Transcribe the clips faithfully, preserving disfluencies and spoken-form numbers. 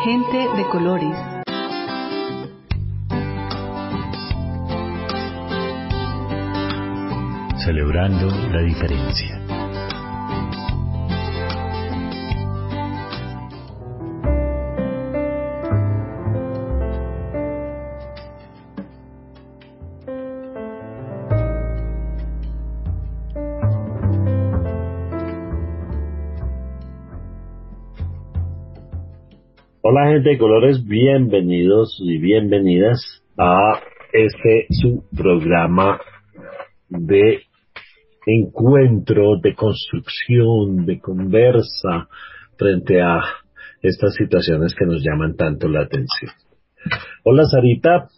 Gente de colores. Celebrando la diferencia. Hola gente de colores, bienvenidos y bienvenidas a este su programa de encuentro, de construcción, de conversa frente a estas situaciones que nos llaman tanto la atención. Hola Sarita.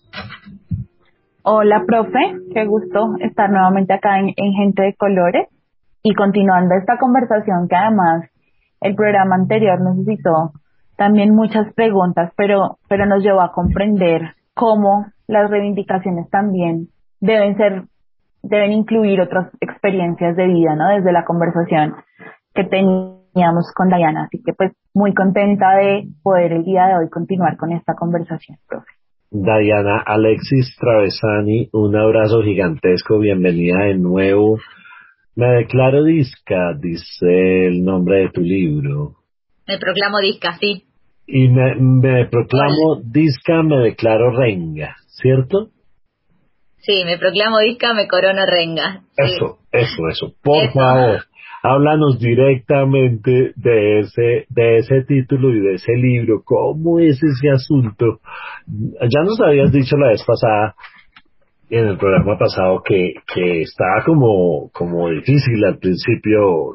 Hola profe, qué gusto estar nuevamente acá en, en Gente de Colores y continuando esta conversación que además el programa anterior necesitó también muchas preguntas, pero, pero nos llevó a comprender cómo las reivindicaciones también deben ser, deben incluir otras experiencias de vida, ¿no? Desde la conversación que teníamos con Diana. Así que pues muy contenta de poder el día de hoy continuar con esta conversación, profe. Diana Alexis Travesani, un abrazo gigantesco, bienvenida de nuevo. Me declaro disca, dice el nombre de tu libro. Me proclamo disca, sí. Y me, me proclamo Hola. disca, me declaro renga, ¿cierto? Sí, me proclamo disca, me corono renga. Sí. Eso, eso, eso. Por eso. favor, háblanos directamente de ese, de ese título y de ese libro. ¿Cómo es ese asunto? Ya nos habías dicho la vez pasada, en el programa pasado, que, que estaba como, como difícil al principio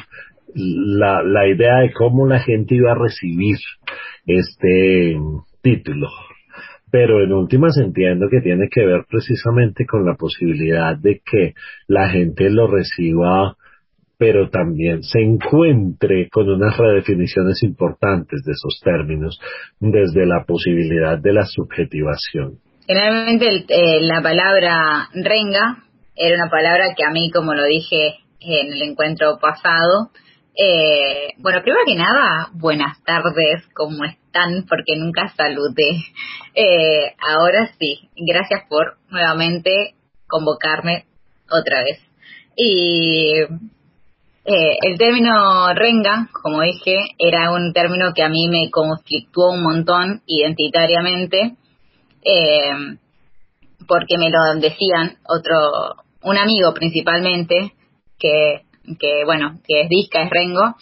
la, la idea de cómo la gente iba a recibir este título. Pero en últimas entiendo que tiene que ver precisamente con la posibilidad de que la gente lo reciba, pero también se encuentre con unas redefiniciones importantes de esos términos, desde la posibilidad de la subjetivación. Generalmente el, eh, la palabra renga era una palabra que a mí, como lo dije en el encuentro pasado, eh, bueno, primero que nada, buenas tardes, ¿cómo están? Porque nunca saludé. Eh, ahora sí, gracias por nuevamente convocarme otra vez. Y eh, el término renga, como dije, era un término que a mí me conflictuó un montón identitariamente. Eh, porque me lo decían otro, un amigo principalmente, que, que bueno, que es disca, es rengo,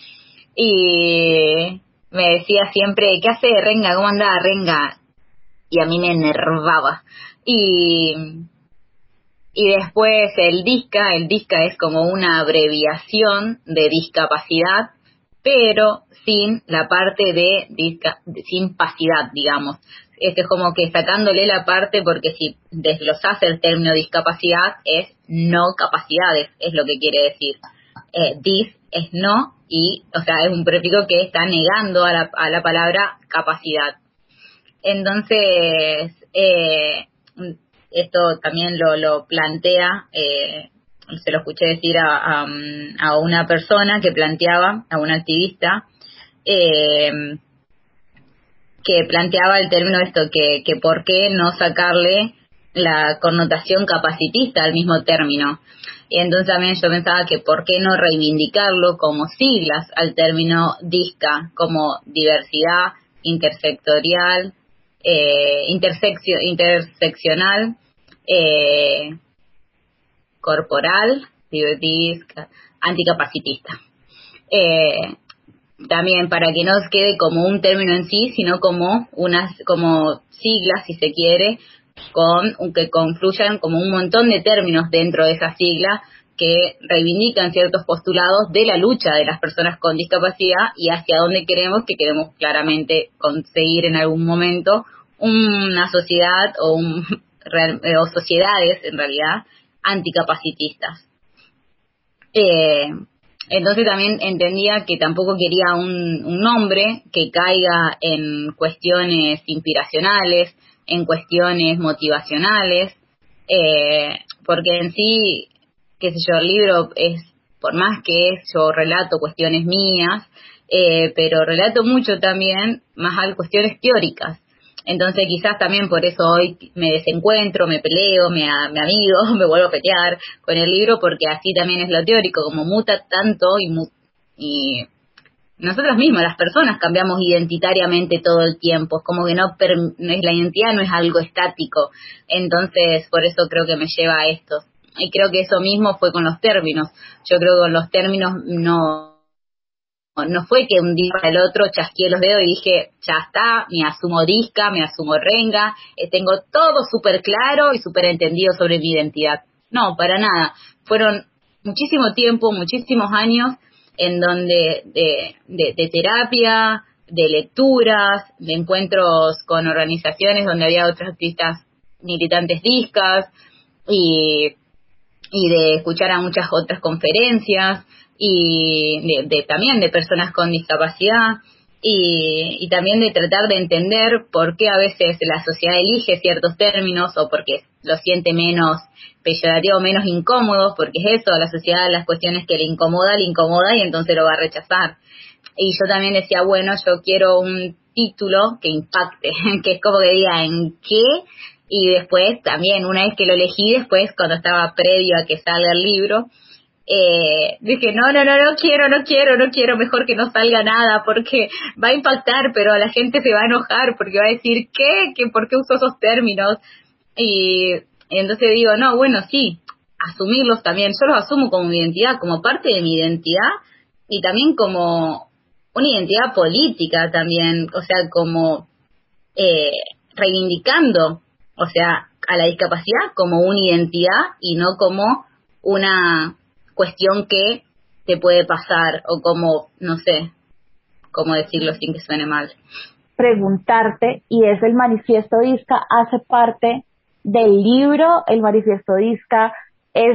y me decía siempre, ¿qué hace renga? ¿Cómo anda renga? Y a mí me enervaba. Y, y después el disca, el disca es como una abreviación de discapacidad, pero sin la parte de, disca, sin pacidad, digamos. Este es como que sacándole la parte, porque si desglosás el término discapacidad es no capacidades, es lo que quiere decir. Eh, dis es no, y, o sea, es un prefijo que está negando a la, a la palabra capacidad. Entonces, eh, esto también lo, lo plantea, eh, se lo escuché decir a, a, a una persona que planteaba, a una activista, eh, que planteaba el término esto, que, que por qué no sacarle la connotación capacitista al mismo término. Y entonces también yo pensaba que por qué no reivindicarlo como siglas al término disca, como diversidad intersectorial, eh, interseccio, interseccional, eh, corporal, disca, anticapacitista. Eh, También para que no quede como un término en sí, sino como unas como siglas, si se quiere, con que confluyan como un montón de términos dentro de esa sigla que reivindican ciertos postulados de la lucha de las personas con discapacidad y hacia dónde queremos, que queremos claramente conseguir en algún momento una sociedad o, un, o sociedades, en realidad, anticapacitistas. Eh, Entonces también entendía que tampoco quería un, un nombre que caiga en cuestiones inspiracionales, en cuestiones motivacionales, eh, porque en sí, qué sé yo, el libro es, por más que es, yo relato cuestiones mías, eh, pero relato mucho también, más a cuestiones teóricas. Entonces quizás también por eso hoy me desencuentro, me peleo, me, me amigo, me vuelvo a pelear con el libro, porque así también es lo teórico, como muta tanto y, mu y nosotras mismas, las personas, cambiamos identitariamente todo el tiempo, es como que no, no es, la identidad no es algo estático, entonces por eso creo que me lleva a esto. Y creo que eso mismo fue con los términos, yo creo que con los términos no... No fue que un día para el otro chasqueé los dedos y dije, ya está, me asumo disca, me asumo renga, eh, tengo todo súper claro y súper entendido sobre mi identidad. No, para nada. Fueron muchísimo tiempo, muchísimos años en donde de, de, de terapia, de lecturas, de encuentros con organizaciones donde había otros artistas militantes discas y, y de escuchar a muchas otras conferencias y de, de también de personas con discapacidad y, y también de tratar de entender por qué a veces la sociedad elige ciertos términos o porque lo siente menos peyorativo, menos incómodo, porque es eso, la sociedad, las cuestiones que le incomoda, le incomoda y entonces lo va a rechazar. Y yo también decía, bueno, yo quiero un título que impacte, que es como que diga en qué, y después también, una vez que lo elegí, después cuando estaba previo a que salga el libro, Eh, dije, no, no, no, no quiero, no quiero, no quiero, mejor que no salga nada porque va a impactar, pero la gente se va a enojar porque va a decir, ¿qué? ¿Qué? ¿Por qué usó esos términos? Y, y entonces digo, no, bueno, sí, asumirlos también, yo los asumo como mi identidad, como parte de mi identidad y también como una identidad política también, o sea, como eh, reivindicando, o sea, a la discapacidad como una identidad y no como una cuestión que te puede pasar o como, no sé, cómo decirlo sin que suene mal. Preguntarte, y es el Manifiesto Disca, ¿hace parte del libro? ¿El Manifiesto Disca es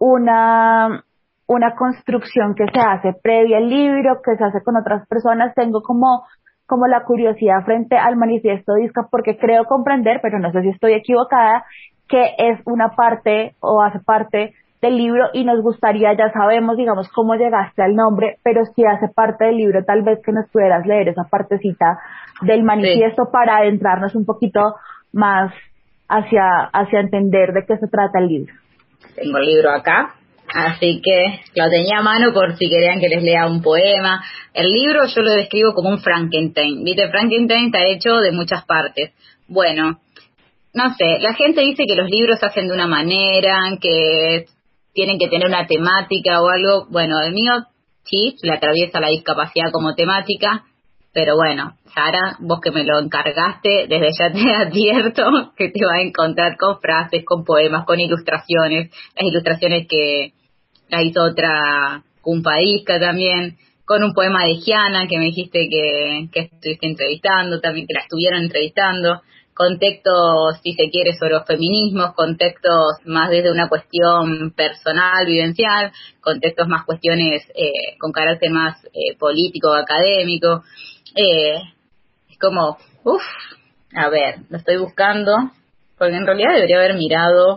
una, una construcción que se hace previa al libro, que se hace con otras personas? Tengo como, como la curiosidad frente al Manifiesto Disca porque creo comprender, pero no sé si estoy equivocada, que es una parte o hace parte del libro y nos gustaría, ya sabemos, digamos, cómo llegaste al nombre, pero si hace parte del libro, tal vez que nos pudieras leer esa partecita del manifiesto sí, para adentrarnos un poquito más hacia, hacia entender de qué se trata el libro. Tengo el libro acá, así que lo tenía a mano por si querían que les lea un poema. El libro yo lo describo como un Frankenstein, ¿viste? Frankenstein está hecho de muchas partes. Bueno, no sé, la gente dice que los libros se hacen de una manera, que tienen que tener una temática o algo. Bueno, el mío sí, le atraviesa la discapacidad como temática, pero bueno, Sara, vos que me lo encargaste, desde ya te advierto que te vas a encontrar con frases, con poemas, con ilustraciones, las ilustraciones que la hizo otra compadisca también, con un poema de Giana que me dijiste que, que estuviste entrevistando, también que la estuvieron entrevistando, contextos, si se quiere, sobre los feminismos, contextos más desde una cuestión personal, vivencial, contextos más cuestiones eh, con carácter más eh, político, académico. Eh, es como, uff, a ver, lo estoy buscando, porque en realidad debería haber mirado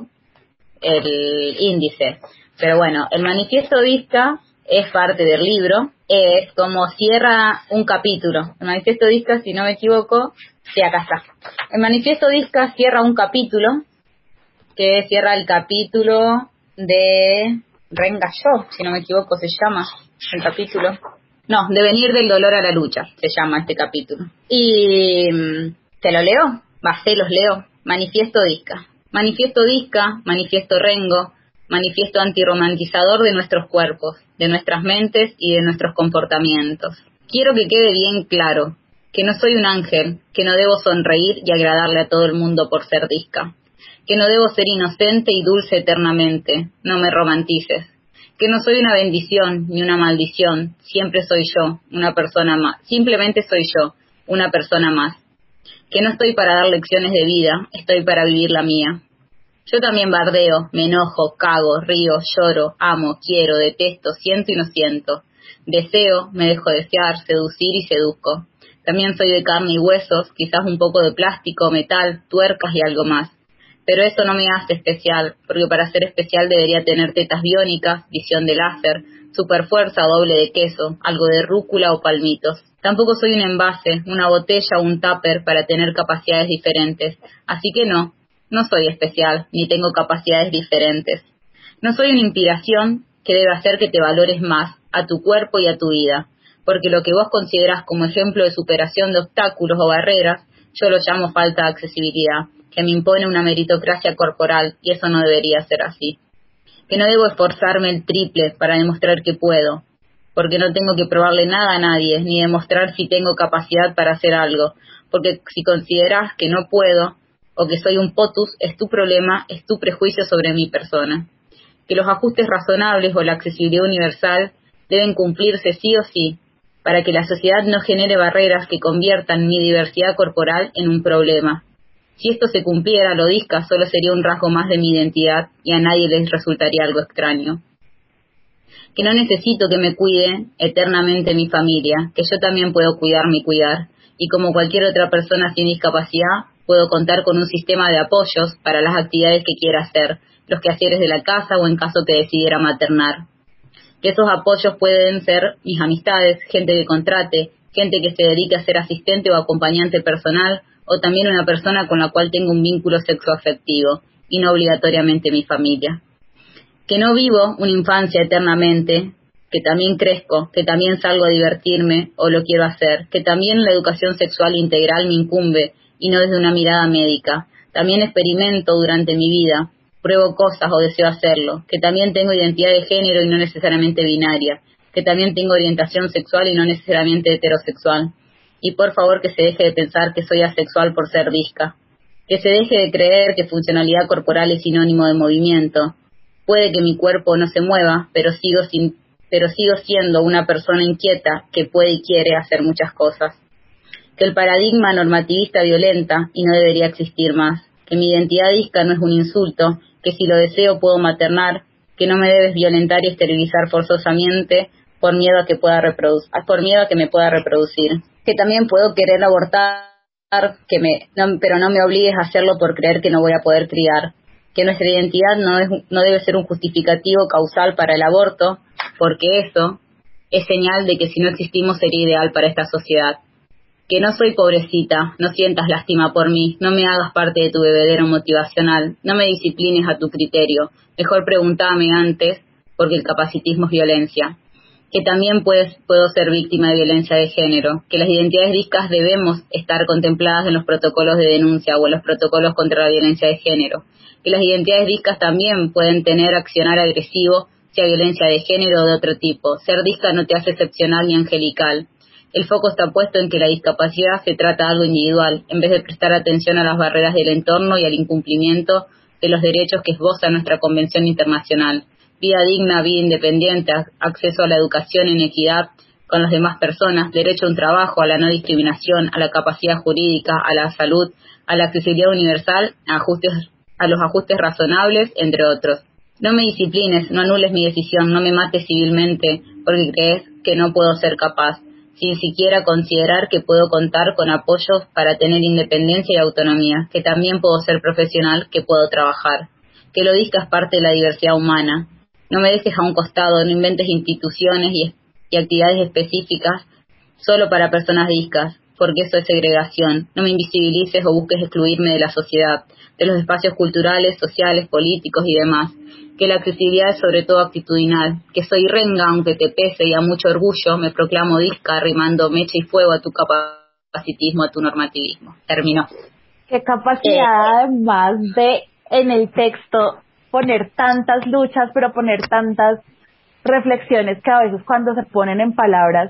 el índice. Pero bueno, el Manifiesto Disca es parte del libro, es como cierra un capítulo. El Manifiesto Disca, si no me equivoco, sí, acá está. El Manifiesto Disca cierra un capítulo, que cierra el capítulo de Renga Yo, si no me equivoco se llama el capítulo. No, de venir del dolor a la lucha, se llama este capítulo. Y te lo leo, va, se los leo. Manifiesto Disca. Manifiesto Disca, Manifiesto Rengo, manifiesto antirromantizador de nuestros cuerpos, de nuestras mentes y de nuestros comportamientos. Quiero que quede bien claro que no soy un ángel, que no debo sonreír y agradarle a todo el mundo por ser disca, que no debo ser inocente y dulce eternamente, no me romantices, que no soy una bendición ni una maldición, siempre soy yo, una persona más, simplemente soy yo, una persona más, que no estoy para dar lecciones de vida, estoy para vivir la mía. Yo también bardeo, me enojo, cago, río, lloro, amo, quiero, detesto, siento y no siento. Deseo, me dejo desear, seducir y seduzco. También soy de carne y huesos, quizás un poco de plástico, metal, tuercas y algo más. Pero eso no me hace especial, porque para ser especial debería tener tetas biónicas, visión de láser, superfuerza o doble de queso, algo de rúcula o palmitos. Tampoco soy un envase, una botella o un tupper para tener capacidades diferentes, así que no, no soy especial, ni tengo capacidades diferentes. No soy una inspiración que debe hacer que te valores más a tu cuerpo y a tu vida, porque lo que vos considerás como ejemplo de superación de obstáculos o barreras, yo lo llamo falta de accesibilidad, que me impone una meritocracia corporal, y eso no debería ser así. Que no debo esforzarme el triple para demostrar que puedo, porque no tengo que probarle nada a nadie, ni demostrar si tengo capacidad para hacer algo, porque si consideras que no puedo, o que soy un potus, es tu problema, es tu prejuicio sobre mi persona. Que los ajustes razonables o la accesibilidad universal deben cumplirse sí o sí, para que la sociedad no genere barreras que conviertan mi diversidad corporal en un problema. Si esto se cumpliera, lo disca solo sería un rasgo más de mi identidad y a nadie les resultaría algo extraño. Que no necesito que me cuide eternamente mi familia, que yo también puedo cuidarme y cuidar, y como cualquier otra persona sin discapacidad, puedo contar con un sistema de apoyos para las actividades que quiera hacer, los quehaceres de la casa o en caso que decidiera maternar. Que esos apoyos pueden ser mis amistades, gente que contrate, gente que se dedique a ser asistente o acompañante personal, o también una persona con la cual tengo un vínculo sexoafectivo, y no obligatoriamente mi familia. Que no vivo una infancia eternamente, que también crezco, que también salgo a divertirme o lo quiero hacer, que también la educación sexual integral me incumbe y no desde una mirada médica. También experimento durante mi vida, pruebo cosas o deseo hacerlo, que también tengo identidad de género y no necesariamente binaria, que también tengo orientación sexual y no necesariamente heterosexual. Y por favor que se deje de pensar que soy asexual por ser disca. Que se deje de creer que funcionalidad corporal es sinónimo de movimiento. Puede que mi cuerpo no se mueva, pero sigo, sin, pero sigo siendo una persona inquieta que puede y quiere hacer muchas cosas. Que el paradigma normativista violenta y no debería existir más. Que mi identidad disca no es un insulto, que si lo deseo puedo maternar, que no me debes violentar y esterilizar forzosamente por miedo a que pueda reproducir, por miedo a que me pueda reproducir. Que también puedo querer abortar, que me, no, pero no me obligues a hacerlo por creer que no voy a poder criar. Que nuestra identidad no, es, no debe ser un justificativo causal para el aborto, porque eso es señal de que si no existimos sería ideal para esta sociedad. Que no soy pobrecita, no sientas lástima por mí, no me hagas parte de tu bebedero motivacional, no me disciplines a tu criterio, mejor pregúntame antes, porque el capacitismo es violencia. Que también pues, puedo ser víctima de violencia de género, que las identidades discas debemos estar contempladas en los protocolos de denuncia o en los protocolos contra la violencia de género, que las identidades discas también pueden tener accionar agresivo, sea violencia de género o de otro tipo. Ser disca no te hace excepcional ni angelical. El foco está puesto en que la discapacidad se trata de algo individual, en vez de prestar atención a las barreras del entorno y al incumplimiento de los derechos que esboza nuestra Convención Internacional. Vida digna, vida independiente, acceso a la educación en equidad con las demás personas, derecho a un trabajo, a la no discriminación, a la capacidad jurídica, a la salud, a la accesibilidad universal, a, ajustes, a los ajustes razonables, entre otros. No me disciplines, no anules mi decisión, no me mates civilmente porque crees que no puedo ser capaz, sin siquiera considerar que puedo contar con apoyos para tener independencia y autonomía, que también puedo ser profesional, que puedo trabajar, que lo disca es parte de la diversidad humana. No me dejes a un costado, no inventes instituciones y, y actividades específicas solo para personas discas, porque eso es segregación. No me invisibilices o busques excluirme de la sociedad, de los espacios culturales, sociales, políticos y demás. Que la accesibilidad es sobre todo actitudinal, que soy renga aunque te pese y a mucho orgullo me proclamo disca arrimando mecha y fuego a tu capacitismo, a tu normativismo. Terminó. Qué capacidad eh, además de en el texto poner tantas luchas, pero poner tantas reflexiones que a veces cuando se ponen en palabras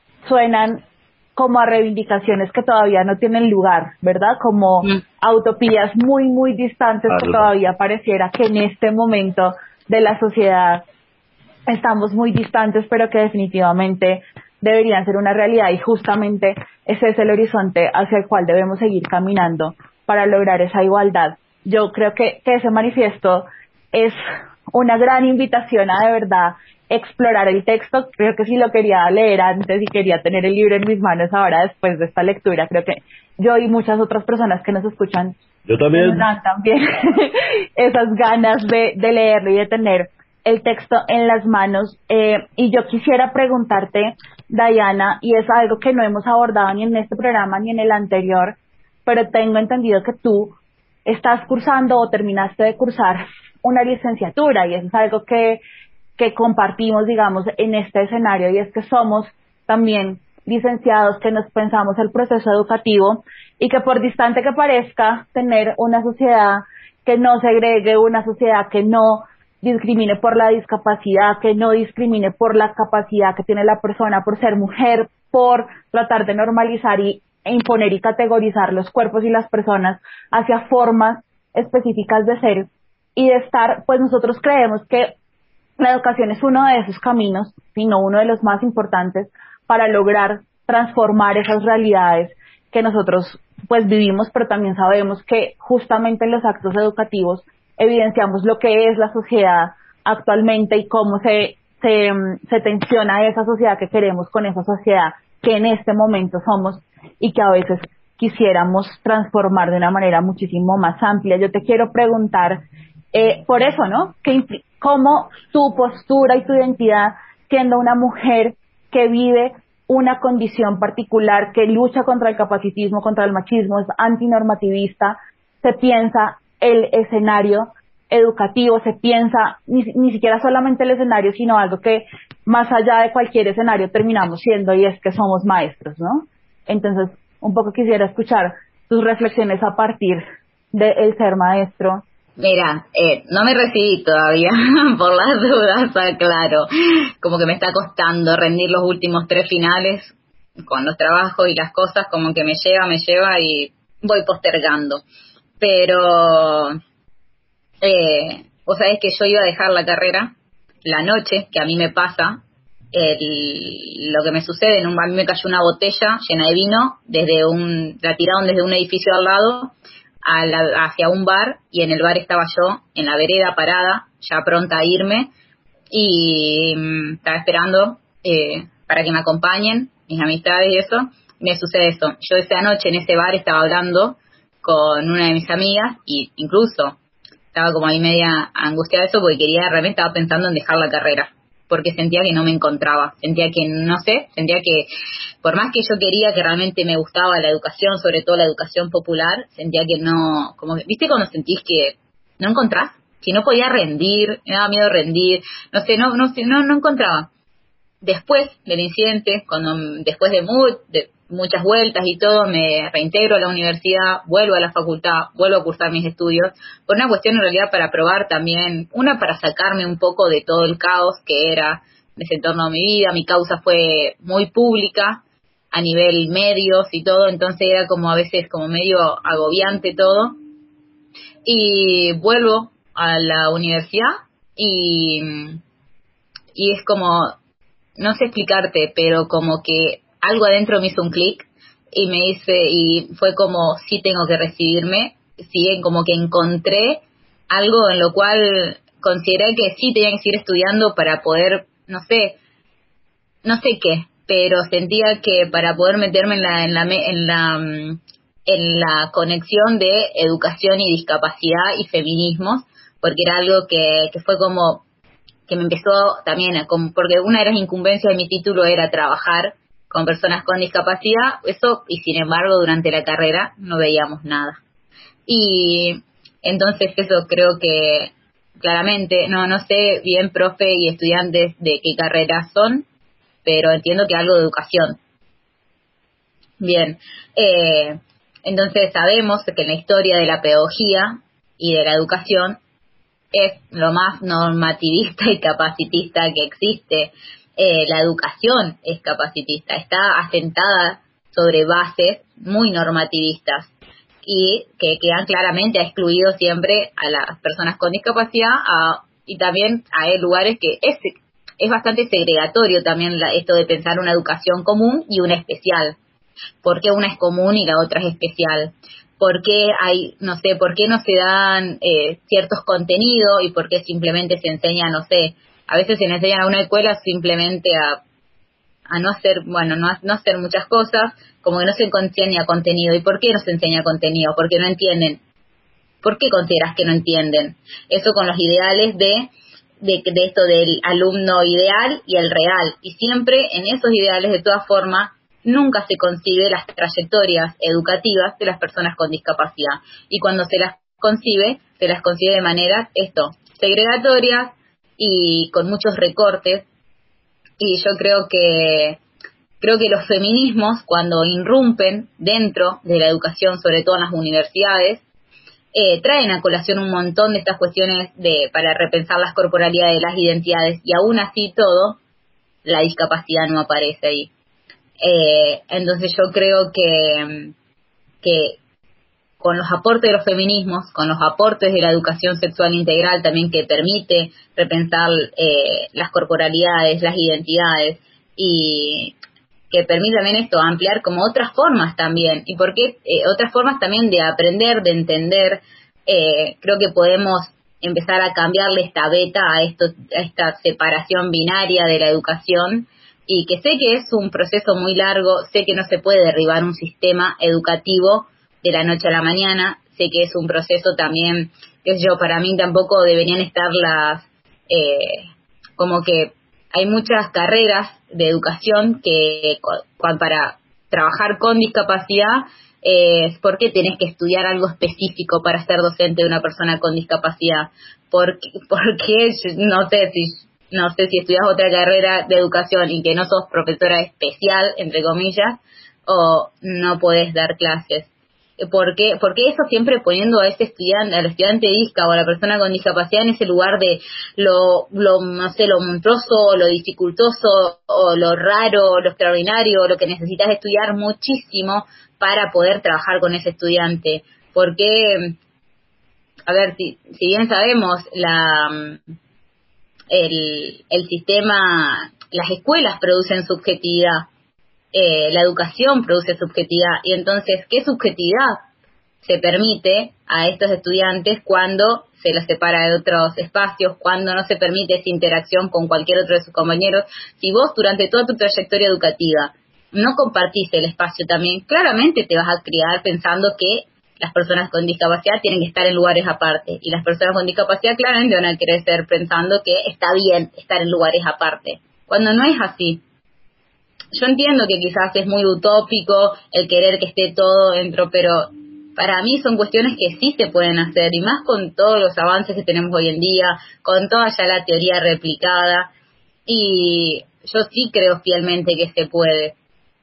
suenan como a reivindicaciones que todavía no tienen lugar, ¿verdad? Como mm. a utopías muy, muy distantes que todavía pareciera que en este momento de la sociedad estamos muy distantes, pero que definitivamente deberían ser una realidad y justamente ese es el horizonte hacia el cual debemos seguir caminando para lograr esa igualdad. Yo creo que, que ese manifiesto es una gran invitación a de verdad explorar el texto. Creo que si lo quería leer antes y quería tener el libro en mis manos ahora después de esta lectura, creo que yo y muchas otras personas que nos escuchan yo también nos dan también esas ganas de, de leerlo y de tener el texto en las manos. Eh, y yo quisiera preguntarte, Diana, y es algo que no hemos abordado ni en este programa ni en el anterior, pero tengo entendido que tú estás cursando o terminaste de cursar una licenciatura, y eso es algo que, que compartimos, digamos, en este escenario, y es que somos también licenciados que nos pensamos el proceso educativo, y que por distante que parezca tener una sociedad que no segregue, una sociedad que no discrimine por la discapacidad, que no discrimine por la capacidad que tiene la persona, por ser mujer, por tratar de normalizar y, e imponer y categorizar los cuerpos y las personas hacia formas específicas de ser y de estar, pues nosotros creemos que la educación es uno de esos caminos, sino uno de los más importantes para lograr transformar esas realidades que nosotros pues vivimos, pero también sabemos que justamente en los actos educativos evidenciamos lo que es la sociedad actualmente y cómo se, se, se tensiona esa sociedad que queremos con esa sociedad que en este momento somos y que a veces quisiéramos transformar de una manera muchísimo más amplia. Yo te quiero preguntar, eh, por eso, ¿no? ¿Qué, cómo tu postura y tu identidad, siendo una mujer que vive una condición particular, que lucha contra el capacitismo, contra el machismo, es antinormativista, se piensa el escenario educativo, se piensa ni, ni siquiera solamente el escenario, sino algo que más allá de cualquier escenario terminamos siendo, y es que somos maestros, ¿no? Entonces, un poco quisiera escuchar tus reflexiones a partir de el ser maestro. Mira, eh, no me recibí todavía, por las dudas, aclaro. Como que me está costando rendir los últimos tres finales con los trabajos y las cosas, como que me lleva, me lleva y voy postergando. Pero, eh, vos sabés que yo iba a dejar la carrera la noche, que a mí me pasa, el, lo que me sucede, en un, a mí me cayó una botella llena de vino, desde un, la tiraron desde un edificio al lado, a la, hacia un bar, y en el bar estaba yo, en la vereda parada, ya pronta a irme, y mmm, estaba esperando eh, para que me acompañen, mis amistades y eso. Me sucede eso. Yo esa noche en ese bar estaba hablando con una de mis amigas, y incluso estaba como ahí media angustiada de eso, porque quería, realmente estaba pensando en dejar la carrera, porque sentía que no me encontraba, sentía que, no sé, sentía que por más que yo quería, que realmente me gustaba la educación, sobre todo la educación popular, sentía que no, como que, ¿viste cuando sentís que no encontrás? Que no podía rendir, me daba miedo rendir, no sé, no, no, no, no encontraba. Después del incidente, cuando después de, mu de muchas vueltas y todo, me reintegro a la universidad, vuelvo a la facultad, vuelvo a cursar mis estudios, por una cuestión en realidad para probar también, una para sacarme un poco de todo el caos que era ese entorno de mi vida. Mi causa fue muy pública a nivel medios y todo, entonces era como a veces como medio agobiante todo, y vuelvo a la universidad y, y es como, no sé explicarte, pero como que algo adentro me hizo un clic y me dice, y fue como, sí tengo que recibirme, sí, como que encontré algo en lo cual consideré que sí tenía que seguir estudiando para poder, no sé, no sé qué, pero sentía que para poder meterme en la, en la, en la, en la conexión de educación y discapacidad y feminismos, porque era algo que, que fue como, que me empezó también, a, porque una de las incumbencias de mi título era trabajar con personas con discapacidad, eso, y sin embargo durante la carrera no veíamos nada. Y entonces eso creo que claramente, no no sé bien, profe y estudiantes, de qué carreras son, pero entiendo que algo de educación. Bien, eh, entonces sabemos que en la historia de la pedagogía y de la educación es lo más normativista y capacitista que existe. Eh, la educación es capacitista, está asentada sobre bases muy normativistas y que quedan claramente ha excluido siempre a las personas con discapacidad, a, y también hay lugares que es, es bastante segregatorio también la, esto de pensar una educación común y una especial. ¿Por qué una es común y la otra es especial? ¿Por qué hay, no sé, por qué no se dan eh, ciertos contenidos y por qué simplemente se enseña, no sé, a veces se le enseñan a una escuela simplemente a, a no hacer, bueno, no, no hacer muchas cosas, como que no se enseña contenido? ¿Y por qué no se enseña contenido? Porque no entienden. ¿Por qué consideras que no entienden? Eso con los ideales de de, de esto del alumno ideal y el real. Y siempre en esos ideales, de todas formas, nunca se concibe las trayectorias educativas de las personas con discapacidad. Y cuando se las concibe, se las concibe de manera, esto, segregatorias y con muchos recortes. Y yo creo que creo que los feminismos, cuando irrumpen dentro de la educación, sobre todo en las universidades, eh, traen a colación un montón de estas cuestiones de para repensar las corporalidades, las identidades, y aún así todo, la discapacidad no aparece ahí. Eh, entonces yo creo que, que con los aportes de los feminismos, con los aportes de la educación sexual integral también, que permite repensar eh, las corporalidades, las identidades, y que permite también esto, ampliar como otras formas también, y porque eh, otras formas también de aprender, de entender, eh, creo que podemos empezar a cambiarle esta beta a esto, a esta separación binaria de la educación, y que sé que es un proceso muy largo, sé que no se puede derribar un sistema educativo de la noche a la mañana, sé que es un proceso también, qué sé yo, para mí tampoco deberían estar las, eh, como que hay muchas carreras de educación que para trabajar con discapacidad eh, es porque tenés que estudiar algo específico para ser docente de una persona con discapacidad. Porque, porque no sé si no sé si estudias otra carrera de educación y que no sos profesora especial, entre comillas, o no podés dar clases. Porque, porque eso siempre poniendo a ese estudiante, al estudiante disca o a la persona con discapacidad en ese lugar de lo, lo no sé, lo monstruoso, lo dificultoso, o lo raro, o lo extraordinario, lo que necesitas estudiar muchísimo para poder trabajar con ese estudiante. Porque, a ver, si, si bien sabemos, la el, el sistema, las escuelas producen subjetividad, Eh, la educación produce subjetividad, y entonces, ¿qué subjetividad se permite a estos estudiantes cuando se los separa de otros espacios, cuando no se permite esa interacción con cualquier otro de sus compañeros? Si vos durante toda tu trayectoria educativa no compartís el espacio también, claramente te vas a criar pensando que las personas con discapacidad tienen que estar en lugares aparte, y las personas con discapacidad claramente van a crecer pensando que está bien estar en lugares aparte, cuando no es así. Yo entiendo que quizás es muy utópico el querer que esté todo dentro, pero para mí son cuestiones que sí se pueden hacer, y más con todos los avances que tenemos hoy en día, con toda ya la teoría replicada, y yo sí creo fielmente que se puede.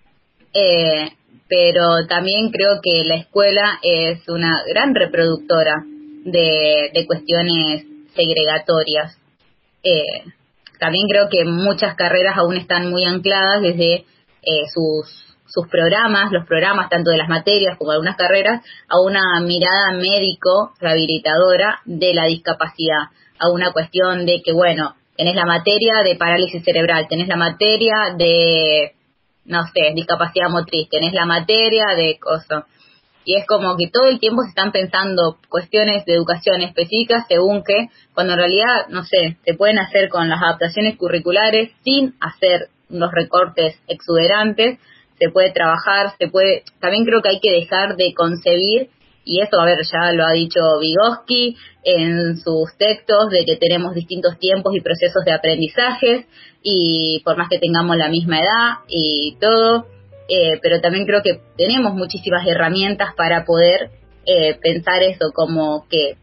Eh, pero también creo que la escuela es una gran reproductora de, de cuestiones segregatorias. Eh, También creo que muchas carreras aún están muy ancladas desde eh, sus, sus programas, los programas tanto de las materias como de algunas carreras, a una mirada médico-rehabilitadora de la discapacidad, a una cuestión de que, bueno, tenés la materia de parálisis cerebral, tenés la materia de, no sé, discapacidad motriz, tenés la materia de cosas. Y es como que todo el tiempo se están pensando cuestiones de educación específicas según que, cuando en realidad, no sé, se pueden hacer con las adaptaciones curriculares sin hacer unos recortes exuberantes, se puede trabajar, se puede, también creo que hay que dejar de concebir, y eso, a ver, ya lo ha dicho Vygotsky en sus textos, de que tenemos distintos tiempos y procesos de aprendizajes, y por más que tengamos la misma edad y todo, Eh, pero también creo que tenemos muchísimas herramientas para poder eh, pensar eso, como que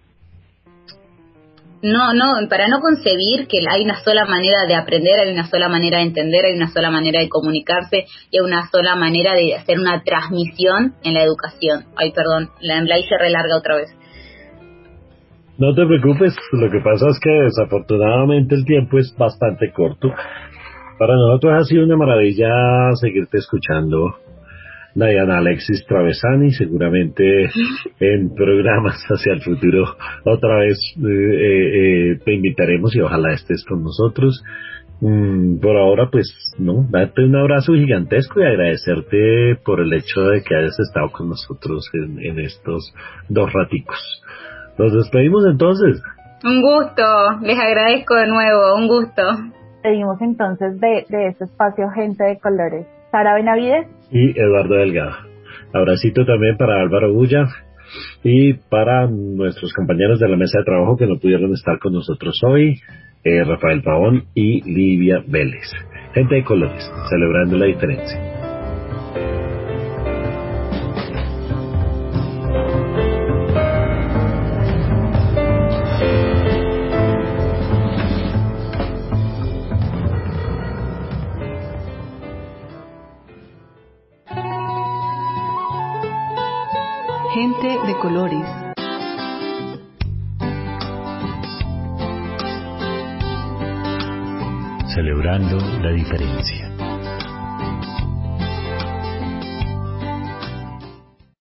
no, no, para no concebir que hay una sola manera de aprender, hay una sola manera de entender, hay una sola manera de comunicarse, y hay una sola manera de hacer una transmisión en la educación. Ay, perdón, la, la hice re larga otra vez. No te preocupes, lo que pasa es que desafortunadamente el tiempo es bastante corto. Para nosotros ha sido una maravilla seguirte escuchando, Diana Alexis Travesani. Seguramente en programas hacia el futuro otra vez eh, eh, te invitaremos y ojalá estés con nosotros. Mm, por ahora, pues, no, darte un abrazo gigantesco y agradecerte por el hecho de que hayas estado con nosotros en, en estos dos raticos. Nos despedimos entonces. Un gusto, les agradezco de nuevo, un gusto. Pedimos entonces de, de este espacio Gente de Colores, Sara Benavides y Eduardo Delgado. Abracito también para Álvaro Bulla y para nuestros compañeros de la mesa de trabajo que no pudieron estar con nosotros hoy. eh, Rafael Pavón y Livia Vélez. Gente de colores, celebrando la diferencia. Gente de colores. Celebrando la diferencia.